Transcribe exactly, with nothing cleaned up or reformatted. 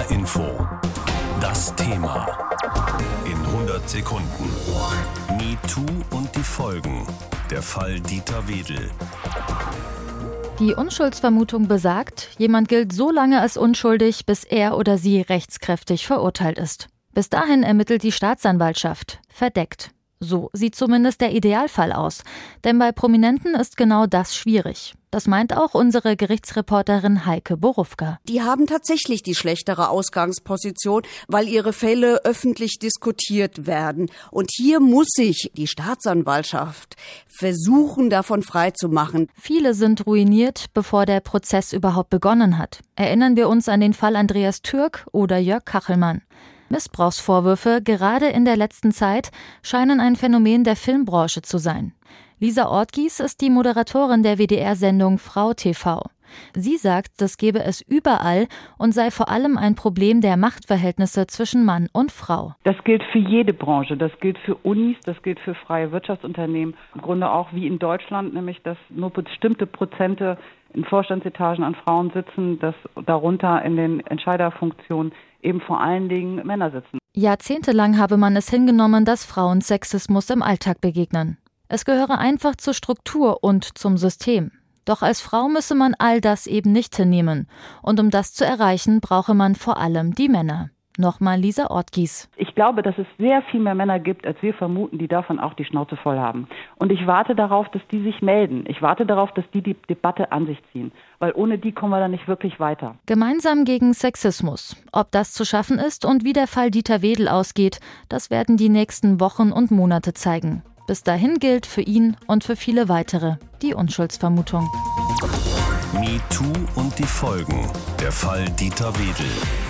R Info. Das Thema in hundert Sekunden. MeToo und die Folgen. Der Fall Dieter Wedel. Die Unschuldsvermutung besagt, jemand gilt so lange als unschuldig, bis er oder sie rechtskräftig verurteilt ist. Bis dahin ermittelt die Staatsanwaltschaft, verdeckt. So sieht zumindest der Idealfall aus. Denn bei Prominenten ist genau das schwierig. Das meint auch unsere Gerichtsreporterin Heike Borufka. Die haben tatsächlich die schlechtere Ausgangsposition, weil ihre Fälle öffentlich diskutiert werden. Und hier muss sich die Staatsanwaltschaft versuchen, davon frei zu machen. Viele sind ruiniert, bevor der Prozess überhaupt begonnen hat. Erinnern wir uns an den Fall Andreas Türk oder Jörg Kachelmann. Missbrauchsvorwürfe, gerade in der letzten Zeit, scheinen ein Phänomen der Filmbranche zu sein. Lisa Ortgies ist die Moderatorin der W D R-Sendung Frau T V. Sie sagt, das gebe es überall und sei vor allem ein Problem der Machtverhältnisse zwischen Mann und Frau. Das gilt für jede Branche, das gilt für Unis, das gilt für freie Wirtschaftsunternehmen. Im Grunde auch wie in Deutschland, nämlich dass nur bestimmte Prozente in Vorstandsetagen an Frauen sitzen, dass darunter in den Entscheiderfunktionen eben vor allen Dingen Männer sitzen. Jahrzehntelang habe man es hingenommen, dass Frauen Sexismus im Alltag begegnen. Es gehöre einfach zur Struktur und zum System. Doch als Frau müsse man all das eben nicht hinnehmen. Und um das zu erreichen, brauche man vor allem die Männer. Nochmal Lisa Ortgies. Ich glaube, dass es sehr viel mehr Männer gibt, als wir vermuten, die davon auch die Schnauze voll haben. Und ich warte darauf, dass die sich melden. Ich warte darauf, dass die die Debatte an sich ziehen. Weil ohne die kommen wir dann nicht wirklich weiter. Gemeinsam gegen Sexismus. Ob das zu schaffen ist und wie der Fall Dieter Wedel ausgeht, das werden die nächsten Wochen und Monate zeigen. Bis dahin gilt für ihn und für viele weitere die Unschuldsvermutung. MeToo und die Folgen. Der Fall Dieter Wedel.